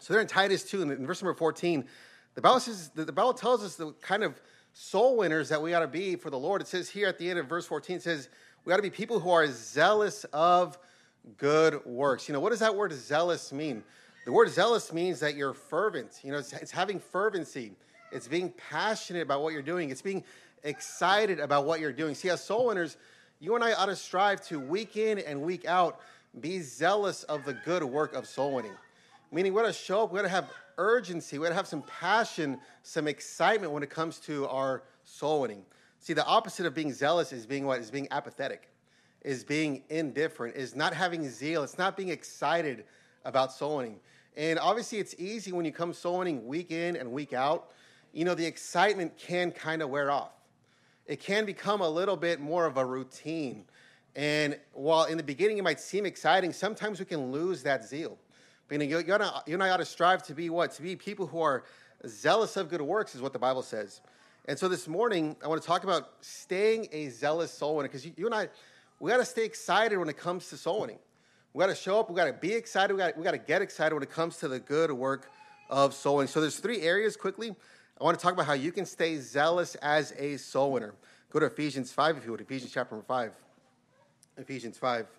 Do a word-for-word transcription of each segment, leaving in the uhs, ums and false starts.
So there in Titus two, in verse number fourteen, the Bible says, the Bible tells us the kind of soul winners that we ought to be for the Lord. It says here at the end of verse fourteen, it says, we ought to be people who are zealous of good works. You know, what does that word zealous mean? The word zealous means that you're fervent. You know, it's, it's having fervency. It's being passionate about what you're doing. It's being excited about what you're doing. See, as soul winners, you and I ought to strive to week in and week out be zealous of the good work of soul winning. Meaning we ought to show up, we ought to have urgency, we ought to have some passion, some excitement when it comes to our soul winning. See, the opposite of being zealous is being what? Is being apathetic, is being indifferent, is not having zeal. It's not being excited about soul winning. And obviously it's easy when you come soul winning week in and week out. You know, the excitement can kind of wear off. It can become a little bit more of a routine. And while in the beginning it might seem exciting, sometimes we can lose that zeal. But, you know, you, gotta, you and I ought to strive to be what? To be people who are zealous of good works is what the Bible says. And so this morning, I want to talk about staying a zealous soul winner. Because you, you and I, we got to stay excited when it comes to soul winning. We got to show up. We got to be excited. We got we got to get excited when it comes to the good work of soul winning. So there's three areas quickly. I want to talk about how you can stay zealous as a soul winner. Go to Ephesians five, if you would. Ephesians chapter number five. Ephesians five.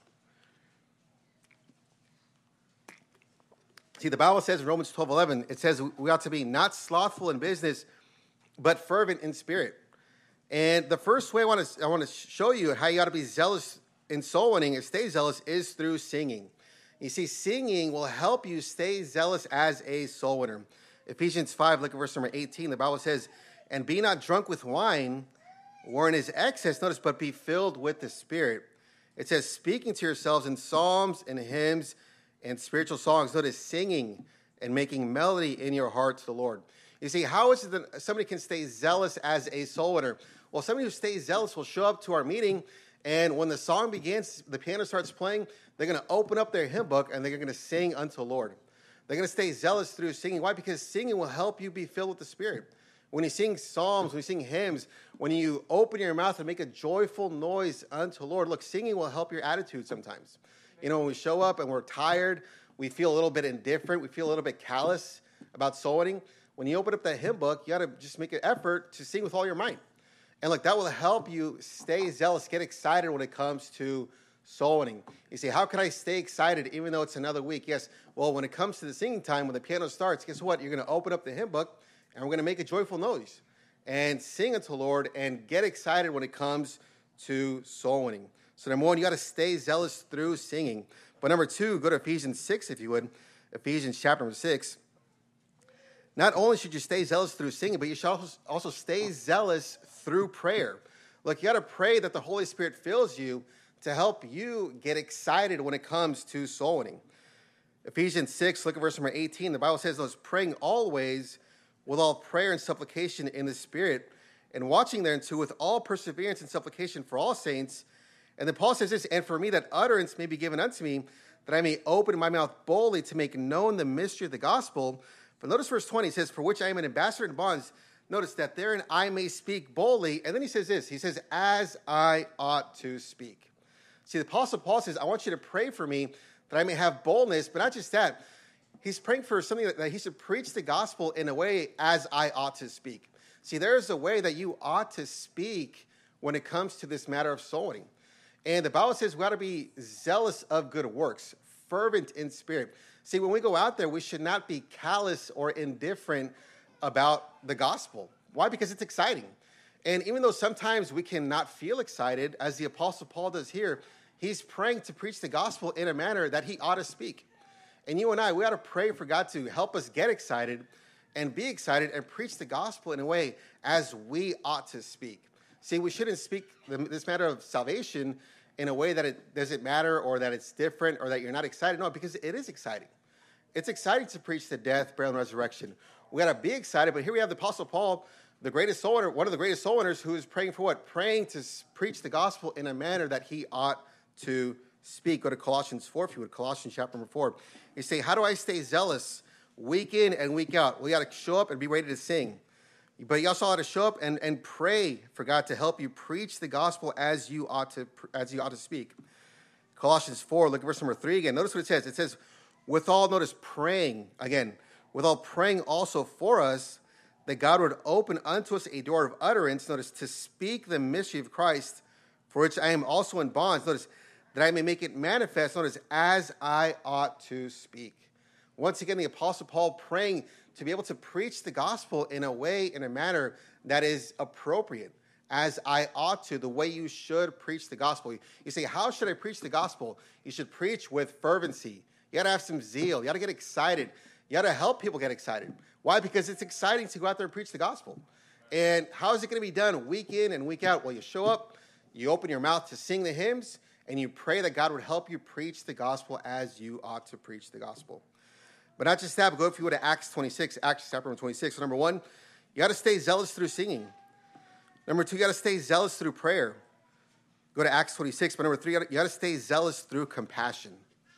See, the Bible says in Romans twelve eleven, it says we ought to be not slothful in business, but fervent in spirit. And the first way I want to I want to show you how you ought to be zealous in soul winning and stay zealous is through singing. You see, singing will help you stay zealous as a soul winner. Ephesians five, look at verse number eighteen. The Bible says, and be not drunk with wine, wherein is excess, notice, but be filled with the Spirit. It says, speaking to yourselves in psalms and hymns and spiritual songs, notice, singing and making melody in your heart to the Lord. You see, how is it that somebody can stay zealous as a soul winner? Well, somebody who stays zealous will show up to our meeting, and when the song begins, the piano starts playing, they're going to open up their hymn book, and they're going to sing unto the Lord. They're going to stay zealous through singing. Why? Because singing will help you be filled with the Spirit. When you sing psalms, when you sing hymns, when you open your mouth and make a joyful noise unto the Lord, look, singing will help your attitude sometimes. You know, when we show up and we're tired, we feel a little bit indifferent, we feel a little bit callous about soul winning. When you open up that hymn book, you got to just make an effort to sing with all your might. And look, that will help you stay zealous, get excited when it comes to soul winning. You say, how can I stay excited even though it's another week? Yes, well, when it comes to the singing time, when the piano starts, guess what? You're going to open up the hymn book, and we're going to make a joyful noise and sing unto the Lord and get excited when it comes to soul winning. So number one, you got to stay zealous through singing. But number two, go to Ephesians six, if you would. Ephesians chapter number six. Not only should you stay zealous through singing, but you should also, also stay zealous through prayer. Look, you got to pray that the Holy Spirit fills you to help you get excited when it comes to soul winning. Ephesians six, look at verse number eighteen. The Bible says, those praying always with all prayer and supplication in the Spirit, and watching thereunto with all perseverance and supplication for all saints. And then Paul says this, and for me that utterance may be given unto me, that I may open my mouth boldly to make known the mystery of the gospel. But notice verse twenty, it says, for which I am an ambassador in bonds. Notice that therein I may speak boldly. And then he says this, he says, as I ought to speak. See, the Apostle Paul says, I want you to pray for me that I may have boldness, but not just that. He's praying for something that, that he should preach the gospel in a way as I ought to speak. See, there is a way that you ought to speak when it comes to this matter of soul winning. And the Bible says we ought to be zealous of good works, fervent in spirit. See, when we go out there, we should not be callous or indifferent about the gospel. Why? Because it's exciting. And even though sometimes we cannot feel excited, as the Apostle Paul does here, he's praying to preach the gospel in a manner that he ought to speak. And you and I, we ought to pray for God to help us get excited and be excited and preach the gospel in a way as we ought to speak. See, we shouldn't speak this matter of salvation in a way that it doesn't matter or that it's different or that you're not excited. No, because it is exciting. It's exciting to preach the death, burial, and resurrection. We got to be excited, but here we have the Apostle Paul, the greatest soul winner, one of the greatest soul winners, who is praying for what? Praying to preach the gospel in a manner that he ought to speak. Go to Colossians four, if you would. Colossians chapter number four. You say, how do I stay zealous week in and week out? We got to show up and be ready to sing. But you also ought to show up and, and pray for God to help you preach the gospel as you ought to as you ought to speak. Colossians four, look at verse number three again. Notice what it says. It says, with all, notice, praying, again, with all praying also for us, that God would open unto us a door of utterance, notice, to speak the mystery of Christ, for which I am also in bonds, notice, that I may make it manifest, notice, as I ought to speak. Once again, the Apostle Paul praying to be able to preach the gospel in a way, in a manner that is appropriate, as I ought to, the way you should preach the gospel. You say, how should I preach the gospel? You should preach with fervency. You got to have some zeal. You got to get excited. You got to help people get excited. Why? Because it's exciting to go out there and preach the gospel. And how is it going to be done week in and week out? Well, you show up, you open your mouth to sing the hymns, and you pray that God would help you preach the gospel as you ought to preach the gospel. But not just that, but go if you go to Acts twenty-six, Acts chapter twenty-six. So number one, you got to stay zealous through singing. Number two, you got to stay zealous through prayer. Go to Acts twenty-six. But number three, you got to stay zealous through compassion.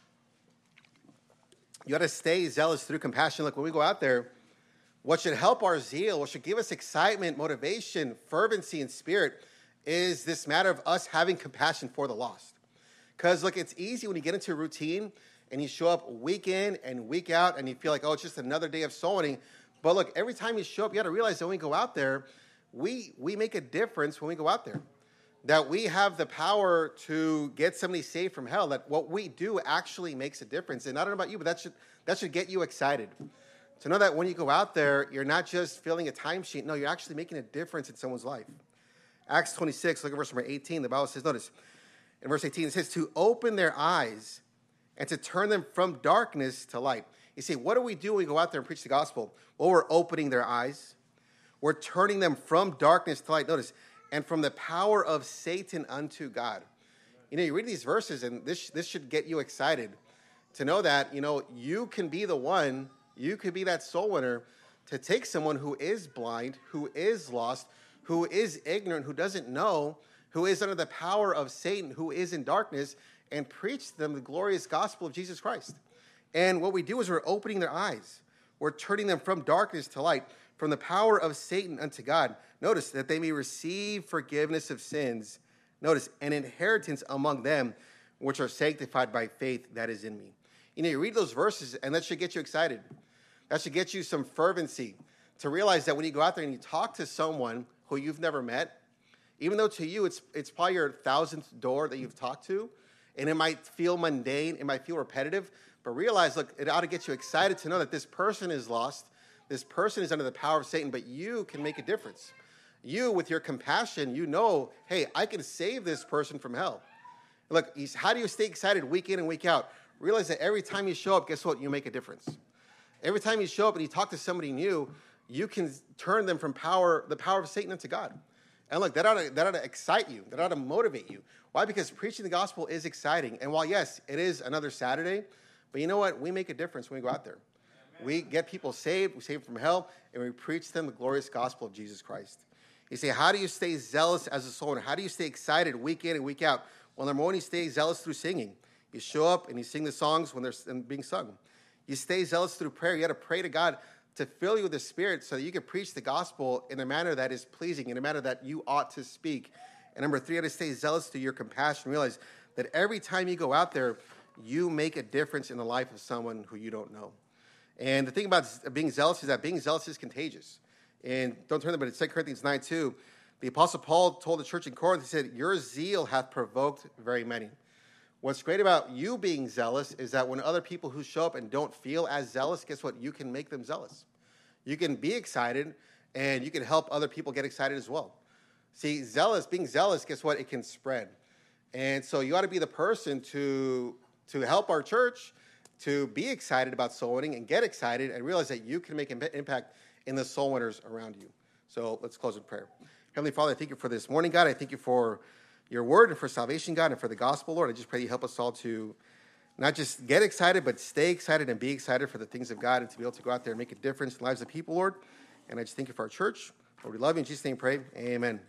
You got to stay zealous through compassion. Look, when we go out there, what should help our zeal, what should give us excitement, motivation, fervency, and spirit is this matter of us having compassion for the lost. Because, look, it's easy when you get into a routine and you show up week in and week out and you feel like, oh, it's just another day of soul winning. But, look, every time you show up, you got to realize that when we go out there, we we make a difference when we go out there. That we have the power to get somebody saved from hell. That what we do actually makes a difference. And I don't know about you, but that should that should get you excited. To know that when you go out there, you're not just filling a timesheet. No, you're actually making a difference in someone's life. Acts twenty-six, look at verse number eighteen. The Bible says, notice, in verse eighteen, it says, to open their eyes and to turn them from darkness to light. You see, what do we do when we go out there and preach the gospel? Well, we're opening their eyes. We're turning them from darkness to light. Notice, and from the power of Satan unto God. You know, you read these verses, and this, this should get you excited to know that, you know, you can be the one, you could be that soul winner to take someone who is blind, who is lost, who is ignorant, who doesn't know, who is under the power of Satan, who is in darkness, and preach to them the glorious gospel of Jesus Christ. And what we do is we're opening their eyes. We're turning them from darkness to light, from the power of Satan unto God. Notice, that they may receive forgiveness of sins. Notice, an inheritance among them which are sanctified by faith that is in me. You know, you read those verses, and that should get you excited. That should get you some fervency to realize that when you go out there and you talk to someone who you've never met, even though to you it's it's probably your thousandth door that you've talked to, and it might feel mundane, it might feel repetitive, but realize, look, it ought to get you excited to know that this person is lost, this person is under the power of Satan, but you can make a difference. You, with your compassion, you know, hey, I can save this person from hell. Look, how do you stay excited week in and week out? Realize that every time you show up, guess what? You make a difference. Every time you show up and you talk to somebody new, you can turn them from power, the power of Satan into God. And look, that ought to, that ought to excite you. That ought to motivate you. Why? Because preaching the gospel is exciting. And while, yes, it is another Saturday, but you know what? We make a difference when we go out there. We get people saved, we save them from hell, and we preach them the glorious gospel of Jesus Christ. You say, how do you stay zealous as a soul winner? How do you stay excited week in and week out? Well, number one, you stay zealous through singing. You show up and you sing the songs when they're being sung. You stay zealous through prayer. You got to pray to God to fill you with the Spirit so that you can preach the gospel in a manner that is pleasing, in a manner that you ought to speak. And number three, you got to stay zealous through your compassion. Realize that every time you go out there, you make a difference in the life of someone who you don't know. And the thing about being zealous is that being zealous is contagious. And don't turn them, but in Second Corinthians nine two, the Apostle Paul told the church in Corinth, he said, your zeal hath provoked very many. What's great about you being zealous is that when other people who show up and don't feel as zealous, guess what? You can make them zealous. You can be excited, and you can help other people get excited as well. See, zealous, being zealous, guess what? It can spread. And so you ought to be the person to, to help our church to be excited about soul winning and get excited and realize that you can make an impact in the soul winners around you. So let's close in prayer. Heavenly Father, I thank you for this morning, God. I thank you for your word and for salvation, God, and for the gospel, Lord. I just pray you help us all to not just get excited, but stay excited and be excited for the things of God and to be able to go out there and make a difference in the lives of people, Lord. And I just thank you for our church. Lord, we love you. In Jesus' name, pray. Amen.